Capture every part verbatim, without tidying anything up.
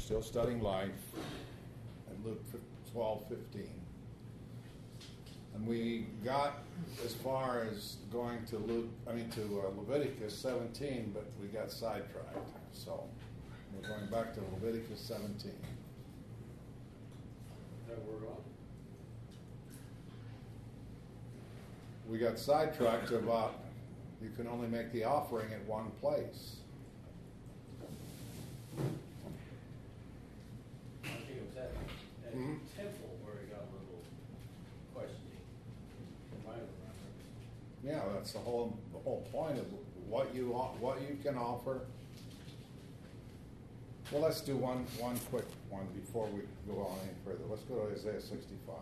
still studying life in Luke twelve fifteen. And we got as far as going to Luke, I mean to uh, Leviticus seventeen, but we got sidetracked. So we're going back to Leviticus seventeen. That we're on. We got sidetracked about you can only make the offering at one place. I think it was at, at Mhm. the temple where it got a little questioning. If I remember. Yeah, that's the whole the whole point of what you what you can offer. Well, let's do one one quick one before we go on any further. Let's go to Isaiah sixty-five.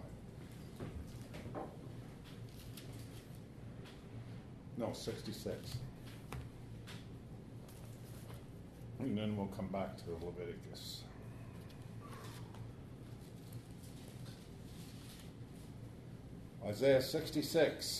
No, sixty-six. And then we'll come back to Leviticus. Isaiah sixty-six.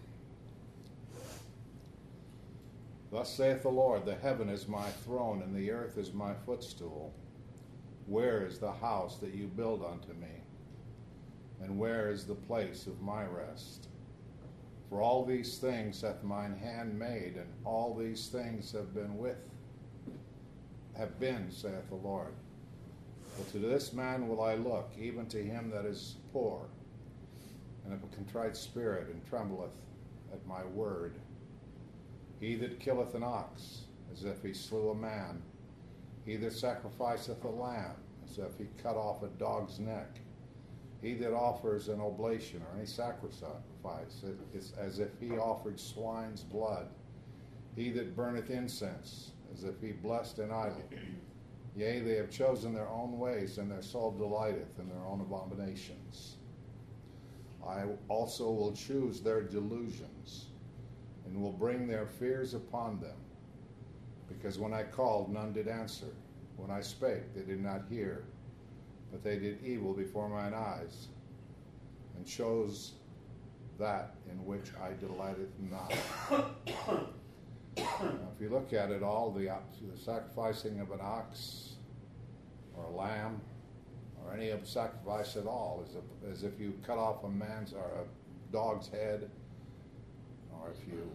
Thus saith the Lord, the heaven is my throne, and the earth is my footstool. Where is the house that you build unto me? And where is the place of my rest? For all these things hath mine hand made, and all these things have been with, have been, saith the Lord. But to this man will I look, even to him that is poor, and of a contrite spirit, and trembleth at my word. He that killeth an ox, as if he slew a man. He that sacrificeth a lamb, as if he cut off a dog's neck. He that offers an oblation or any sacrifice, is as if he offered swine's blood. He that burneth incense, as if he blessed an idol. Yea, they have chosen their own ways, and their soul delighteth in their own abominations. I also will choose their delusions, and will bring their fears upon them. Because when I called, none did answer. When I spake, they did not hear. But they did evil before mine eyes, and chose that in which I delighted not. Now, if you look at it all, the, the sacrificing of an ox or a lamb or any of sacrifice at all is a, as if you cut off a man's or a dog's head, or if you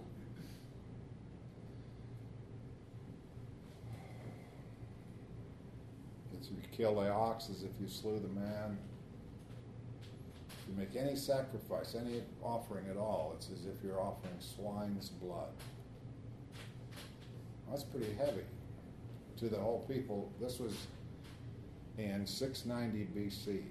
if you kill the ox, as if you slew the man. If you make any sacrifice, any offering at all, it's as if you're offering swine's blood. That's pretty heavy to the whole people. This was in six ninety B C.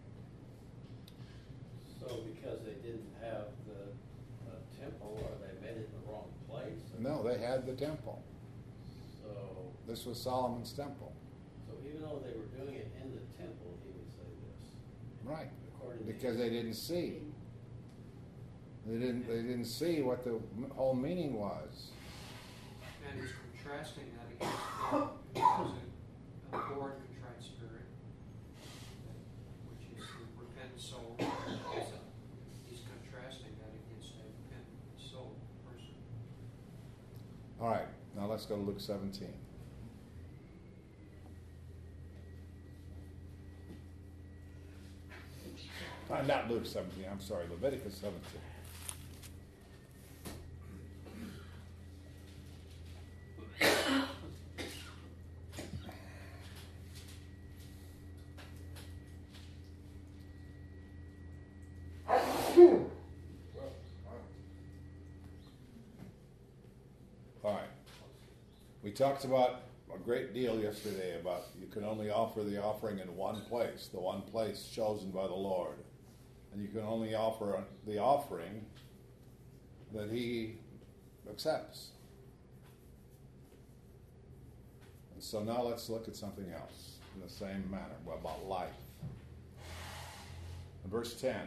So because they didn't have the uh, temple, or they made it in the wrong place? No, they had the temple. So, This was Solomon's temple. so even though they were doing it in the temple, he would say this. Right. According to Because they didn't see. They didn't they didn't see what the whole meaning was. And he's contrasting that against God, which is a, a poor and contrite spirit, which is the repentant soul. He's, a, he's contrasting that against a repentant soul person. All right, now let's go to Luke seventeen. Uh, not Luke seventeen, I'm sorry, Leviticus seventeen. All right. We talked about a great deal yesterday about you can only offer the offering in one place, the one place chosen by the Lord. And you can only offer the offering that He accepts. And so now let's look at something else in the same manner, about life. In verse ten,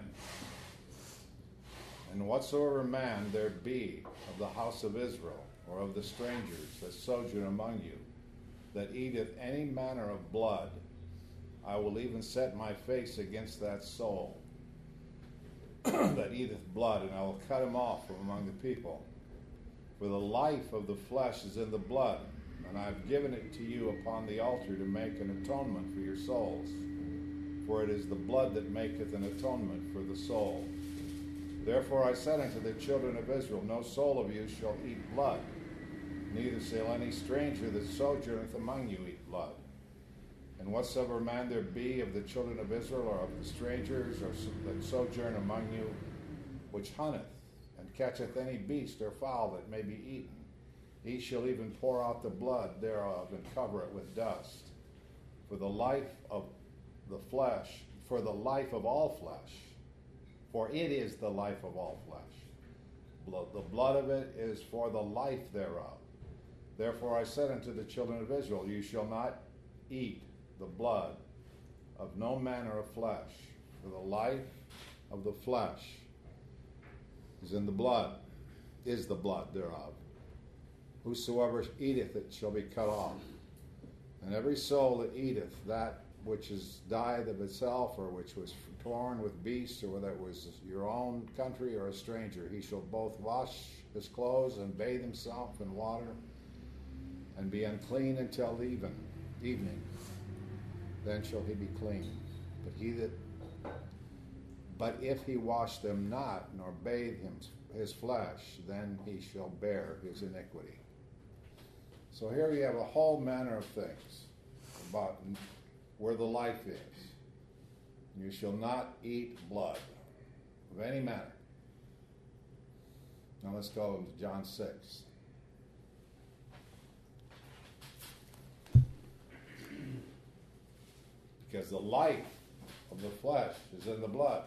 and whatsoever man there be of the house of Israel, or of the strangers that sojourn among you, that eateth any manner of blood, I will even set my face against that soul that eateth blood, and I will cut him off from among the people. For the life of the flesh is in the blood, and I have given it to you upon the altar to make an atonement for your souls. For it is the blood that maketh an atonement for the soul. Therefore I said unto the children of Israel, no soul of you shall eat blood, neither shall any stranger that sojourneth among you eat blood. And whatsoever man there be of the children of Israel, or of the strangers or that sojourn among you, which hunteth, and catcheth any beast or fowl that may be eaten, he shall even pour out the blood thereof, and cover it with dust. For the life of the flesh, for the life of all flesh, for it is the life of all flesh. The blood of it is for the life thereof. Therefore I said unto the children of Israel, you shall not eat the blood of no manner of flesh, for the life of the flesh is in the blood, is the blood thereof. Whosoever eateth it shall be cut off. And every soul that eateth that which is died of itself, or which was torn with beasts, or whether it was your own country or a stranger, he shall both wash his clothes and bathe himself in water, and be unclean until even evening. Then shall he be clean. But he that, but if he wash them not, nor bathe him his flesh, then he shall bear his iniquity. So here you have a whole manner of things about where the life is. You shall not eat blood of any manner. Now let's go to John six. Because the life of the flesh is in the blood.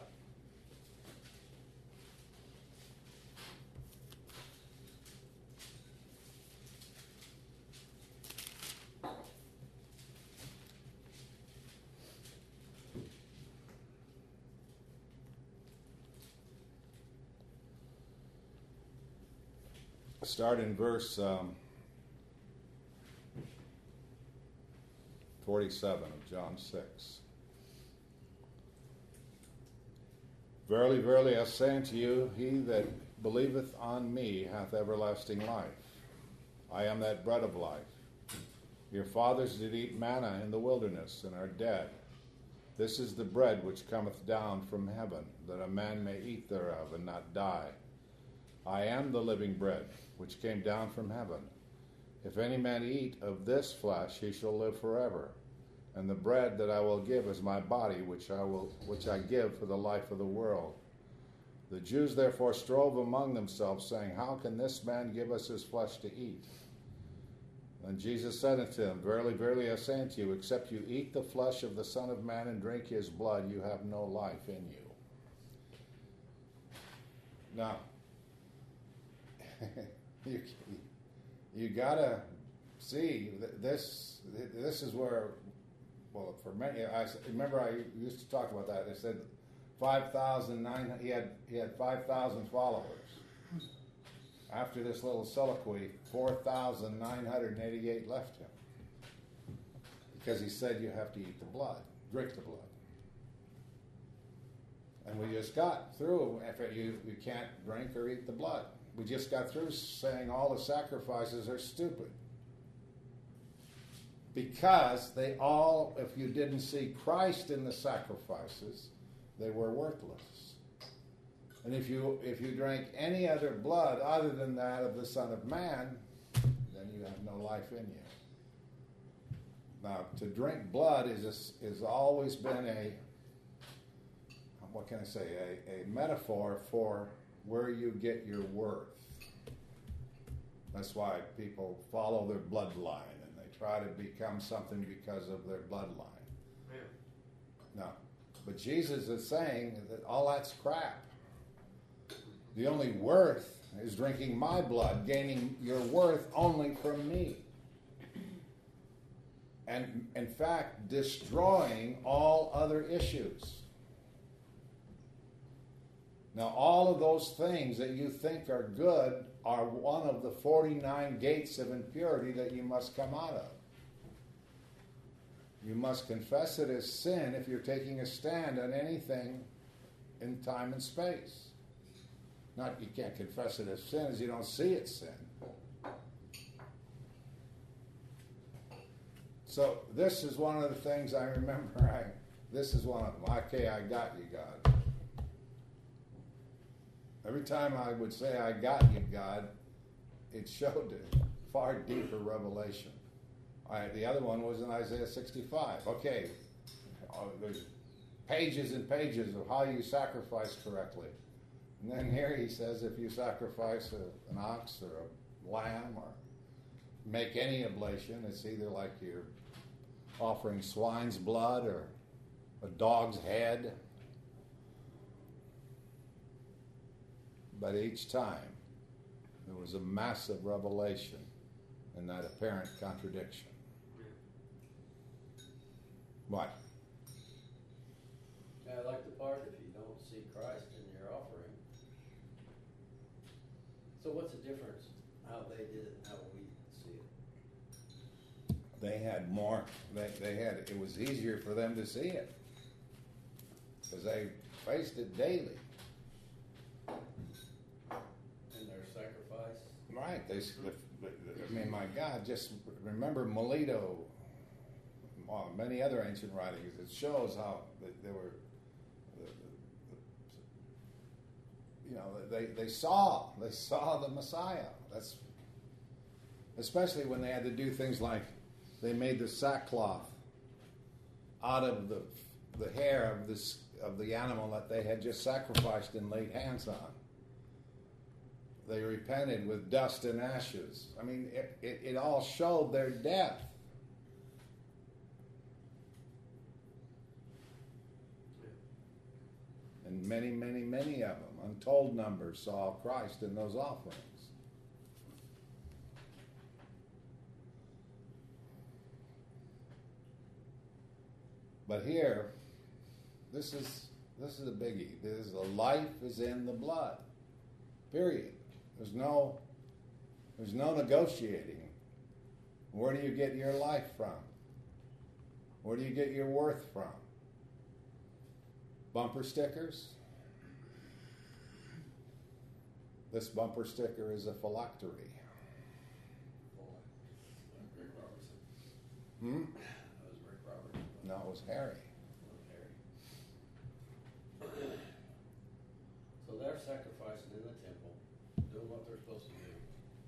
Start in verse um, forty-seven of John six. Verily, verily, I say unto you, he that believeth on me hath everlasting life. I am that bread of life. Your fathers did eat manna in the wilderness, and are dead. This is the bread which cometh down from heaven, that a man may eat thereof, and not die. I am the living bread, which came down from heaven. If any man eat of this flesh, he shall live forever. And the bread that I will give is my body, which I will, which I give for the life of the world. The Jews therefore strove among themselves, saying, how can this man give us his flesh to eat? And Jesus said unto them, verily, verily, I say unto you, except you eat the flesh of the Son of Man and drink his blood, you have no life in you. Now, you, you gotta see that this this is where, well, for many, I remember I used to talk about that. They said five thousand nine. He had he had five thousand followers. After this little soliloquy, four thousand nine hundred eighty-eight left him because he said you have to eat the blood, drink the blood. And we just got through. If you you can't drink or eat the blood. We just got through saying all the sacrifices are stupid. Because they all, if you didn't see Christ in the sacrifices, they were worthless. And if you if you drank any other blood other than that of the Son of Man, then you have no life in you. Now, to drink blood is a, is always been a, what can I say, a, a metaphor for where you get your worth. That's why people follow their bloodline and they try to become something because of their bloodline. Yeah. No. But Jesus is saying that all that's crap. The only worth is drinking my blood, gaining your worth only from me. And in fact, destroying all other issues. Now, all of those things that you think are good are one of the forty-nine gates of impurity that you must come out of. You must confess it as sin if you're taking a stand on anything in time and space. Not you can't confess it as sin as you don't see it sin. So this is one of the things I remember. I this is one of them. Okay, I got you, God. Every time I would say I got you, God, it showed a far deeper revelation. All right, the other one was in Isaiah sixty-five. Okay, uh, there's pages and pages of how you sacrifice correctly. And then here he says if you sacrifice a, an ox or a lamb or make any oblation, it's either like you're offering swine's blood or a dog's head. But each time there was a massive revelation in that apparent contradiction. What? I like the part if you don't see Christ in your offering. So what's the difference how they did it and how we see it? They had more, they, they had, it was easier for them to see it because they faced it daily. In their sacrifice? Right. They, I mean, my God, just remember Melito, uh, many other ancient writings. It shows how they were, you know, they, they saw, they saw the Messiah. That's especially when they had to do things like they made the sackcloth out of the the hair of this of the animal that they had just sacrificed and laid hands on. They repented with dust and ashes. I mean, it, it, it all showed their death. And many, many, many of them, untold numbers, saw Christ in those offerings. But here, this is this is a biggie. This is the life is in the blood. Period. There's no there's no negotiating. Where do you get your life from? Where do you get your worth from? Bumper stickers? This bumper sticker is a phylactery. Rick Robertson. Hmm? That was Rick Robertson. No, it was Harry. So they're sacrificing in the temple, doing what they're supposed to do.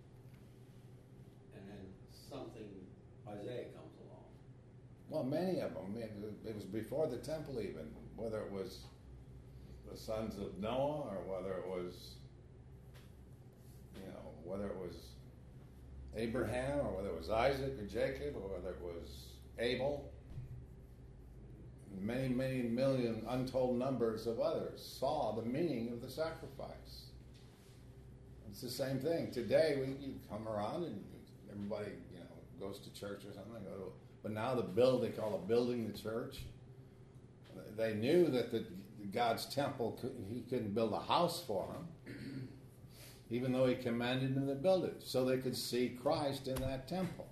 And then something, Isaiah comes along. Well, many of them. It it was before the temple even, whether it was the sons of Noah or whether it was, you know, whether it was Abraham or whether it was Isaac or Jacob or whether it was Abel. Many, many million untold numbers of others saw the meaning of the sacrifice. It's the same thing. Today, we you come around and everybody, you know, goes to church or something. Go to, but now the build, they call it building the church. They knew that the God's temple, he couldn't build a house for them, even though he commanded them to build it, so they could see Christ in that temple.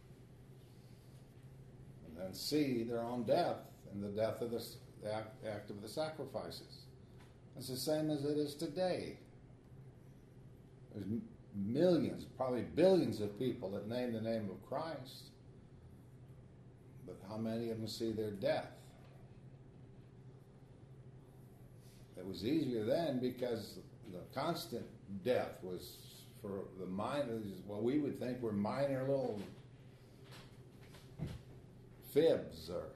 And then see their own death and the death of the, the act, act of the sacrifices. It's the same as it is today. There's millions, probably billions of people that name the name of Christ, but how many of them see their death? It was easier then because the constant death was for the minor, what we would think were minor little fibs or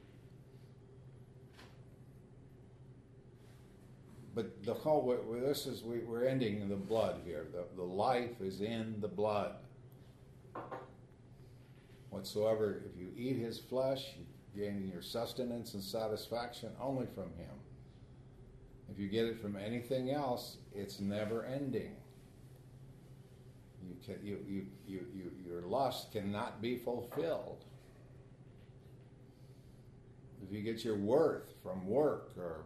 but the whole, we're, this is, we, we're ending in the blood here. The, the life is in the blood. Whatsoever, if you eat his flesh, you gain your sustenance and satisfaction only from him. If you get it from anything else, it's never ending. You can, you, you, you, you, your lust cannot be fulfilled. If you get your worth from work or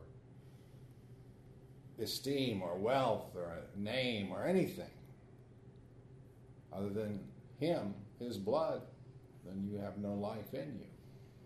esteem or wealth or a name or anything other than him, his blood, then you have no life in you.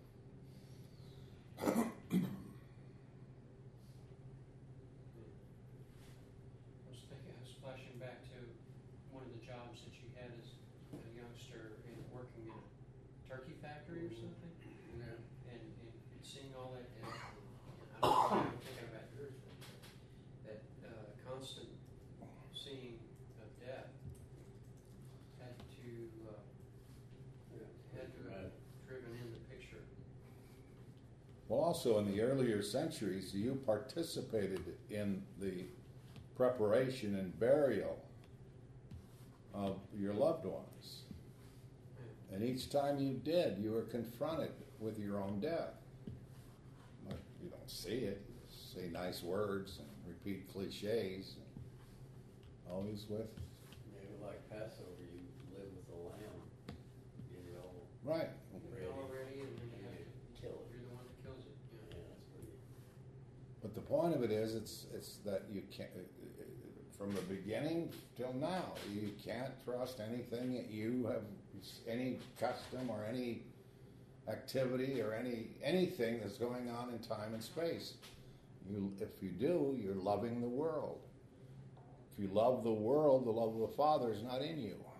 I was thinking, I was flashing back to one of the jobs that you had as a youngster in working in a turkey factory. factory or something, Yeah. and, and, and seeing all that death. And I'm, I'm thinking about yours, but that uh, constant seeing of death had to uh, had to have driven in the picture. Well, also in the earlier centuries, you participated in the preparation and burial of your loved ones. And each time you did, you were confronted with your own death. But you don't see it. You say nice words and repeat cliches. And always with... Maybe like Passover, you live with the lamb. Get it all Right. Ready. Already, and then you have to kill it. You're the one that kills it. Yeah, Yeah. that's pretty. But the point of it is, it's it's that you can't, from the beginning till now, you can't trust anything that you have, any custom or any activity or any anything that's going on in time and space. You, if you do, you're loving the world. If you love the world, the love of the Father is not in you.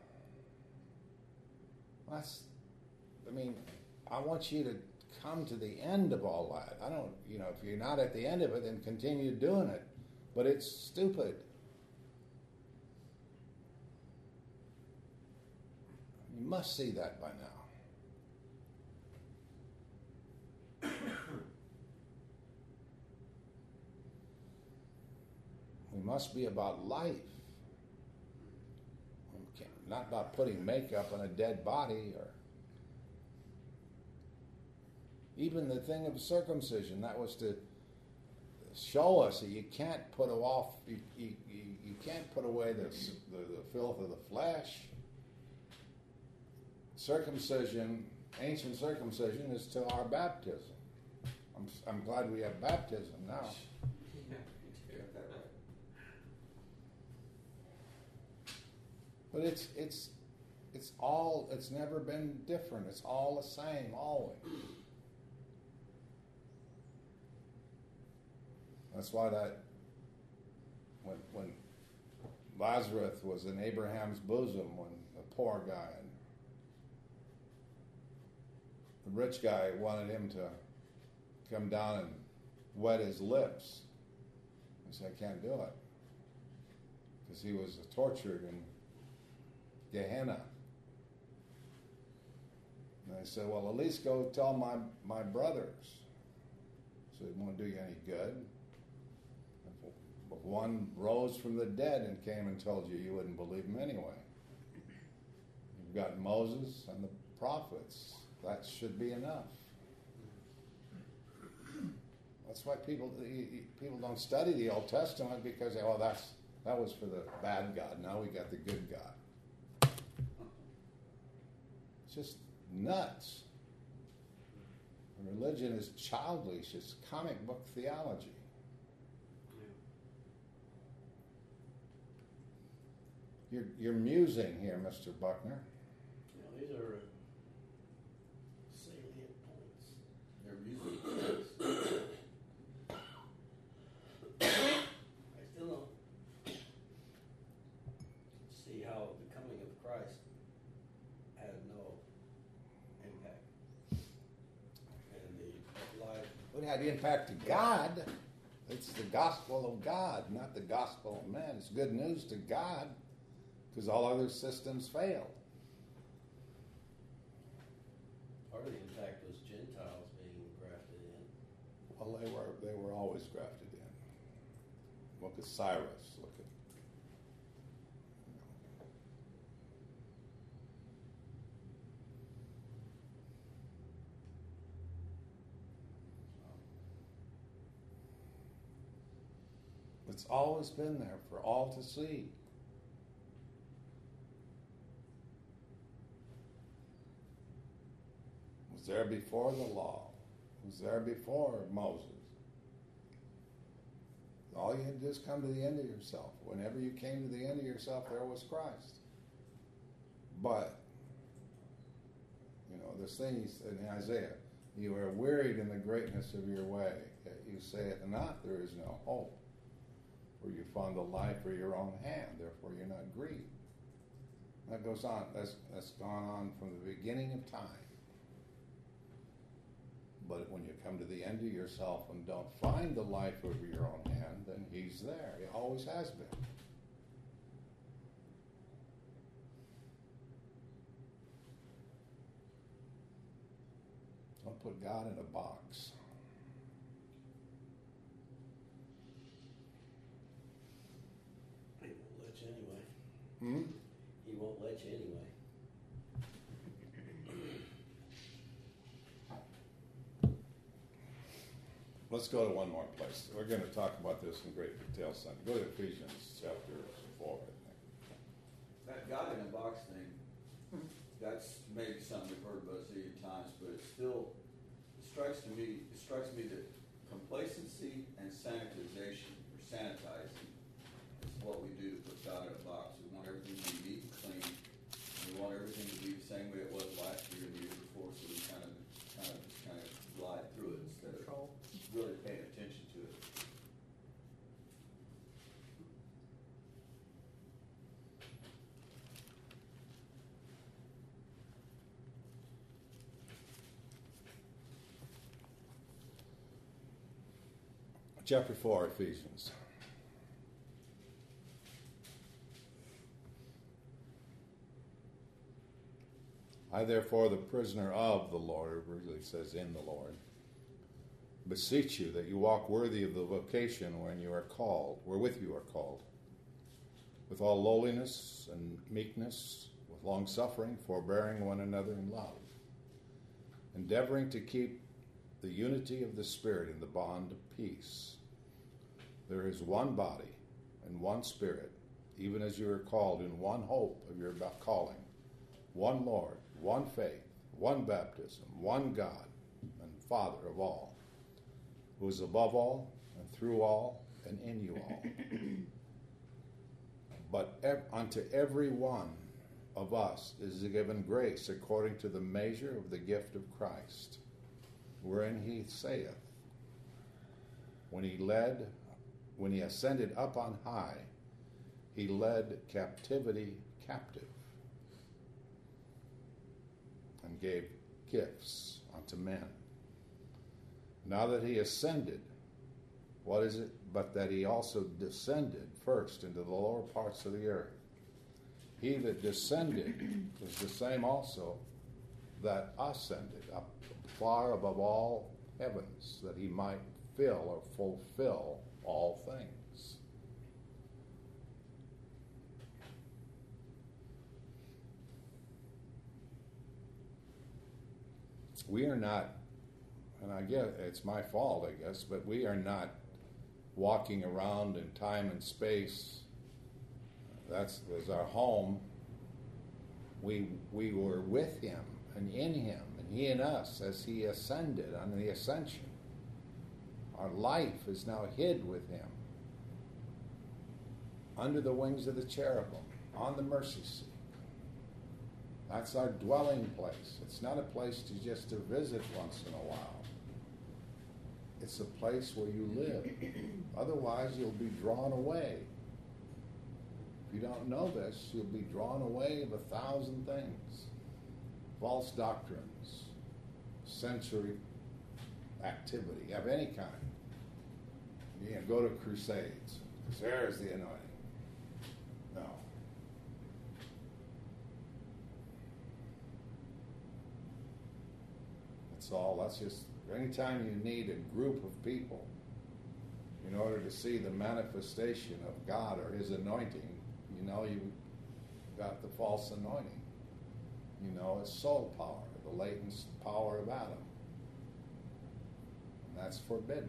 That's, I mean, I want you to come to the end of all that. I don't, you know, if you're not at the end of it, then continue doing it. But it's stupid. You must see that by now. We must be about life. We can't, not about putting makeup on a dead body, or even the thing of circumcision. That was to show us that you can't put off, you, you, you can't put away the, the, the filth of the flesh. Circumcision, ancient circumcision, is till our baptism. I'm, I'm glad we have baptism now. Yeah. But it's it's it's all it's never been different. It's all the same always. That's why that when when Lazarus was in Abraham's bosom, when the poor guy and the rich guy wanted him to come down and wet his lips, he said, "I can't do it," because he was tortured in Gehenna. And I said, "Well, at least go tell my my brothers." So it won't do you any good. If one rose from the dead and came and told you, you wouldn't believe him anyway. You've got Moses and the prophets. That should be enough. That's why people people don't study the Old Testament, because, oh, that's that was for the bad God. Now we got the good God. It's just nuts. Religion is childish. It's comic book theology. You're, you're musing here, Mister Buckner. You know, these are salient points. They're music points. I still don't see how the coming of Christ had no impact. And the life. It had impact to God. It's the gospel of God, not the gospel of man. It's good news to God, because all other systems failed. Part of the impact was Gentiles being grafted in. Well, they were they were always grafted in. Look at Cyrus. Look at. It's always been there for all to see. It was there before the law. It was there before Moses. All you had to do is come to the end of yourself. Whenever you came to the end of yourself, there was Christ. But, you know, this thing in Isaiah, you are wearied in the greatness of your way. You say it not, there is no hope. For you found the life for your own hand, therefore you're not grieved. That goes on. That's, that's gone on from the beginning of time. But when you come to the end of yourself and don't find the life of your own hand, then he's there. He always has been. Don't put God in a box. He won't let you anyway. Hmm? He won't let you anyway. Let's go to one more place. We're going to talk about this in great detail Sunday. Go to Ephesians chapter four, I think. That God in a box thing, that's maybe something we've heard about a zillion times, but it still it strikes to me. It strikes me that complacency and sanitization or sanitizing is what we do to put God in a box. We want everything to be neat and clean. And we want everything to be the same way it was last year and the year before, so we kind of, kind of, just kind of glide through it instead of really paying attention to it. Chapter four, Ephesians. I, therefore, the prisoner of the Lord, it really says in the Lord, beseech you that you walk worthy of the vocation wherein you are called, wherewith you are called, with all lowliness and meekness, with long suffering, forbearing one another in love, endeavoring to keep the unity of the Spirit in the bond of peace. There is one body and one Spirit, even as you are called in one hope of your calling, one Lord, one faith, one baptism, one God and Father of all, who is above all and through all and in you all. But ev- unto every one of us is given grace according to the measure of the gift of Christ, wherein he saith, when he led, when he ascended up on high, he led captivity captive and gave gifts unto men. Now that he ascended, what is it but that he also descended first into the lower parts of the earth? He that descended is the same also that ascended up far above all heavens, that he might fill or fulfill all things. We are not, and I guess it's my fault, I guess, but we are not walking around in time and space. That's was our home. We we were with him and in him, and he in us as he ascended on the ascension. Our life is now hid with him under the wings of the cherubim, on the mercy seat. That's our dwelling place. It's not a place to just to visit once in a while. It's a place where you live. Otherwise, you'll be drawn away. If you don't know this, you'll be drawn away of a thousand things. False doctrines, sensory activity of any kind. You know, go to crusades, because there's the anointing. No. That's all. That's just, anytime you need a group of people in order to see the manifestation of God or his anointing, you know you got the false anointing. You know, it's soul power, the latent power of Adam. And that's forbidden.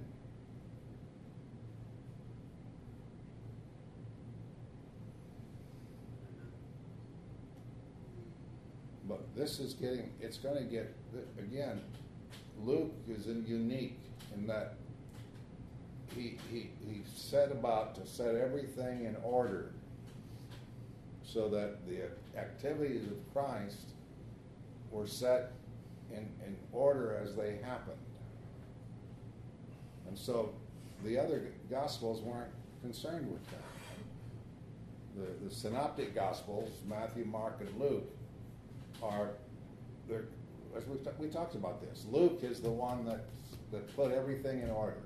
But this is getting, it's going to get, again, Luke is unique in that he, he, he set about to set everything in order so that the activities of Christ were set in, in order as they happened. And so the other Gospels weren't concerned with that. The, the Synoptic Gospels, Matthew, Mark, and Luke, are they're as we, we talked about this, Luke is the one that, that put everything in order.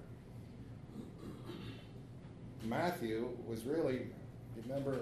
Matthew was really, remember,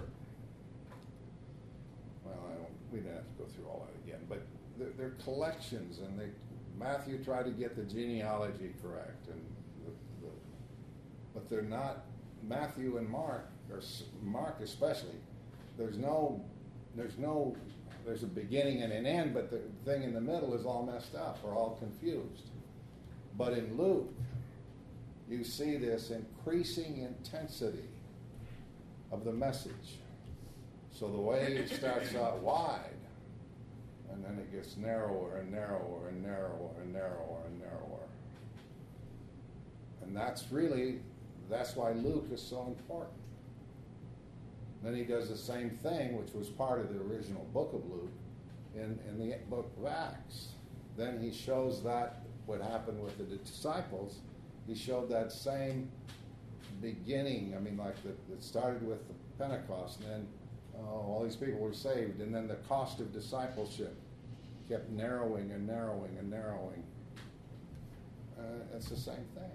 well, I don't, we didn't have to go through all that again, but they're, they're collections, and they, Matthew tried to get the genealogy correct, and the, the, but they're not, Matthew and Mark, or Mark especially, there's no, there's no, there's a beginning and an end, but the thing in the middle is all messed up or all confused. But in Luke, you see this increasing intensity of the message. So the way it starts out wide, and then it gets narrower and narrower and narrower and narrower and narrower. And that's really, that's why Luke is so important. Then he does the same thing, which was part of the original book of Luke, in, in the book of Acts. Then he shows that what happened with the disciples. He showed that same beginning. I mean, like the, it started with the Pentecost, and then uh, all these people were saved, and then the cost of discipleship kept narrowing and narrowing and narrowing. Uh, it's the same thing.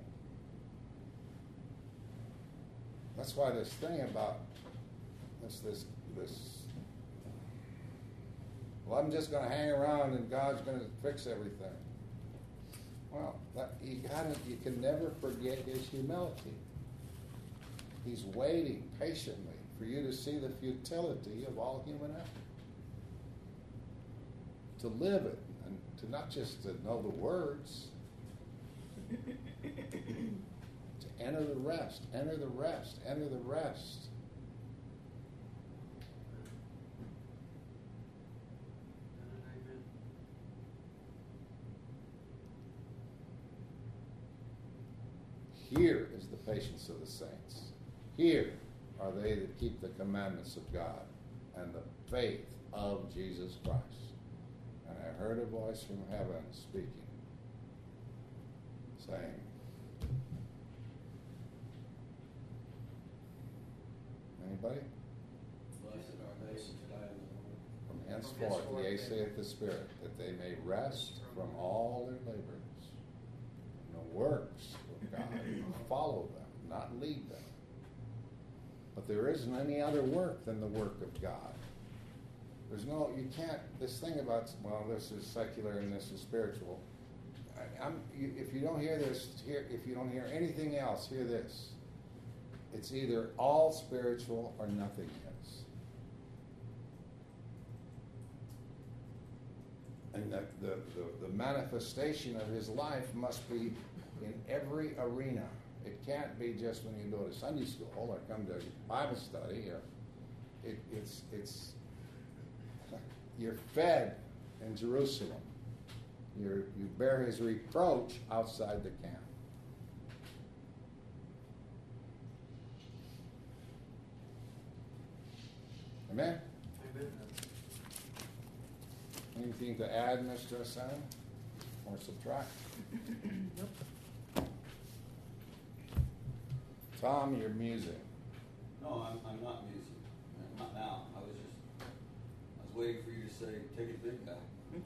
That's why this thing about this, this, this. Well, I'm just going to hang around, and God's going to fix everything. Well, that, you gotta, you can never forget his humility. He's waiting patiently for you to see the futility of all human effort. To live it, and to not just to know the words, to enter the rest, enter the rest, enter the rest. Here is the patience of the saints. Here are they that keep the commandments of God and the faith of Jesus Christ. And I heard a voice from heaven speaking, saying, anybody? Blessed are they which die in the Lord. From henceforth, yea, saith the Spirit, that they may rest from all their labors, and the works of God follow them, not lead them. But there isn't any other work than the work of God. There's no, you can't, this thing about, well, this is secular and this is spiritual. I, I'm, you, if you don't hear this, hear, if you don't hear anything else, hear this. It's either all spiritual or nothing is. And the, the, the, the manifestation of his life must be in every arena. It can't be just when you go to Sunday school or come to Bible study. Or it, it's, it's, you're fed in Jerusalem. You're, you bear his reproach outside the camp. Amen? Amen. Anything to add, Mister Hassan? Or subtract? Nope. Tom, you're musing. No, I'm, I'm not musing. Not now. I was just, I was waiting for you to say, take it big guy.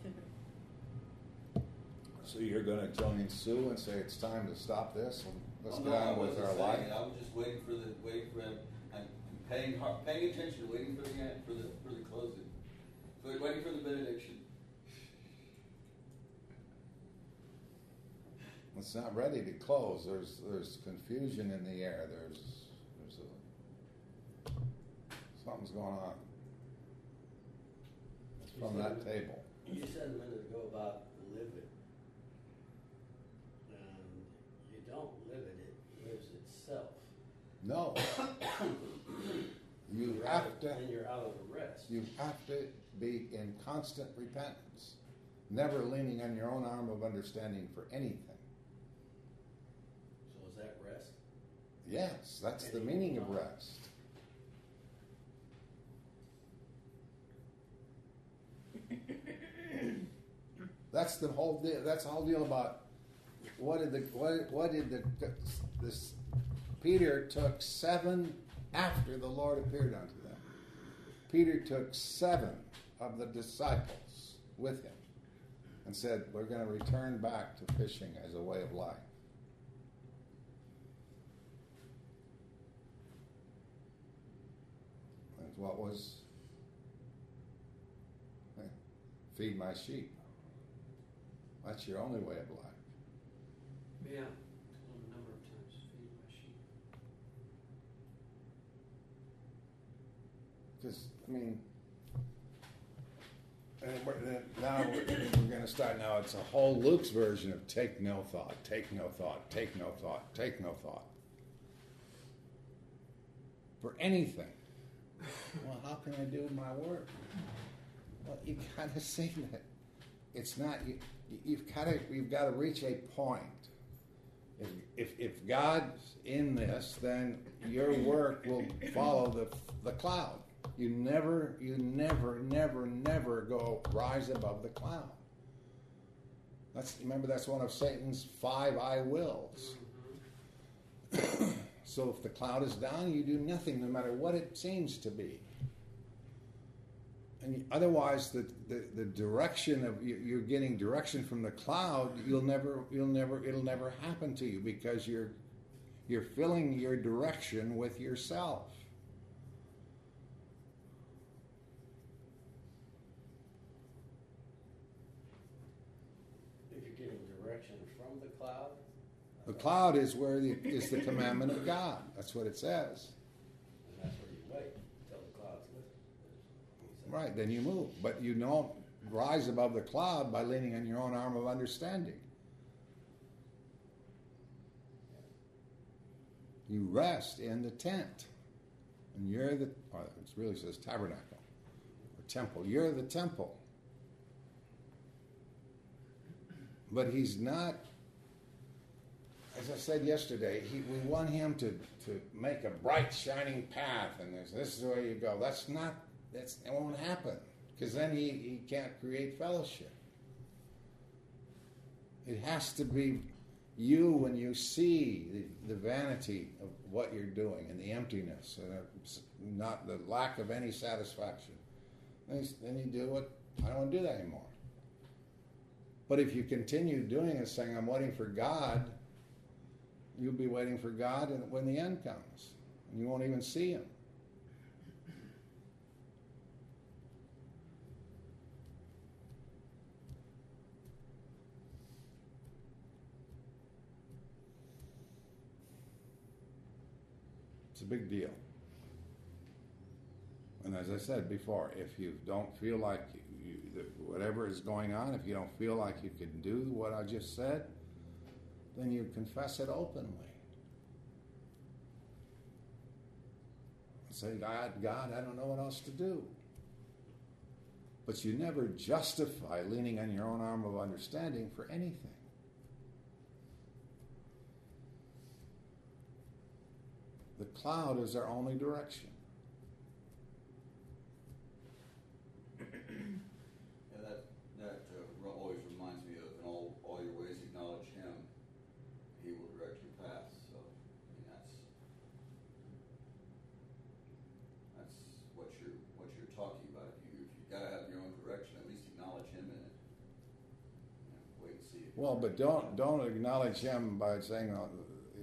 So you're going to join Sue and say it's time to stop this and let's Oh, get no, I on with wasn't our saying life? it. I was just waiting for the, waiting for, I'm, I'm paying, har- paying attention, waiting for the, end- for the, for the closing. Wait- Waiting for the benediction. It's not ready to close. There's there's confusion in the air. There's there's a something's going on. It's from that table. You said a minute ago about live it. And you don't live it, it lives itself. No. You You're have out- to And you're out of the rest. you have to be in constant repentance, never leaning on your own arm of understanding for anything. So is that rest? Yes, that's the meaning of rest. That's the whole deal. That's the whole deal about what did the what, what did the this Peter took seven after the Lord appeared unto them. Peter took seven of the disciples with him and said, we're going to return back to fishing as a way of life. And what was? Feed my sheep. That's your only way of life. Yeah, told him a number of times, feed my sheep. Because, I mean, and we're, now we're, we're going to start now. It's a whole Luke's version of take no thought, take no thought, take no thought, take no thought. For anything. Well, how can I do my work? Well, you got to say that. It's not, you, you've got to, you've got to reach a point. If, if, if God's in this, then your work will follow the, the cloud. You never, you never, never, never go rise above the cloud. That's, remember, that's one of Satan's five I wills. Mm-hmm. So if the cloud is down, you do nothing, no matter what it seems to be. And otherwise, the, the, the direction of you're getting direction from the cloud. You'll never, you'll never, it'll never happen to you because you're you're filling your direction with yourself. If you're getting direction from the cloud, The cloud is where the, is the commandment of God. That's what it says. and that's where you wait until the cloud's lifted. Right, then you move. But you don't rise above the cloud by leaning on your own arm of understanding. You rest in the tent. And you're the, or it really says tabernacle, or temple. You're the temple. But he's not, as I said yesterday, he, we want him to, to make a bright, shining path, and this, this is the way you go. That's not, that's, it won't happen, because then he, he can't create fellowship. It has to be you when you see the, the vanity of what you're doing and the emptiness and uh, not the lack of any satisfaction. Then you, then you do what, I don't want to do that anymore. But if you continue doing it, saying, I'm waiting for God, you'll be waiting for God and when the end comes. And you won't even see him. It's a big deal. And as I said before, if you don't feel like you, you, whatever is going on, if you don't feel like you can do what I just said, then you confess it openly. Say, God, God, I don't know what else to do. But you never justify leaning on your own arm of understanding for anything. The cloud is our only direction. Yeah, that that uh, always reminds me of in all all your ways acknowledge Him, He will direct your path. So, I mean, that's that's what you're what you're talking about. If you if you gotta have your own direction, at least acknowledge Him in it. You know, wait and see. If Well, but don't don't acknowledge him by saying, oh,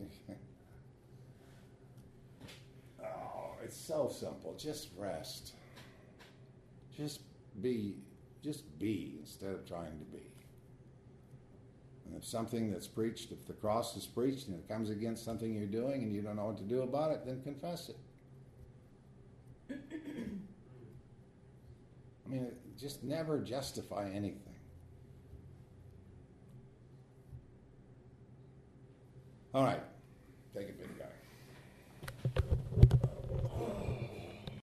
oh, it's so simple. Just rest. Just be, just be instead of trying to be. And if something that's preached, if the cross is preached and it comes against something you're doing and you don't know what to do about it, then confess it. I mean, just never justify anything. All right. Take it, big guy.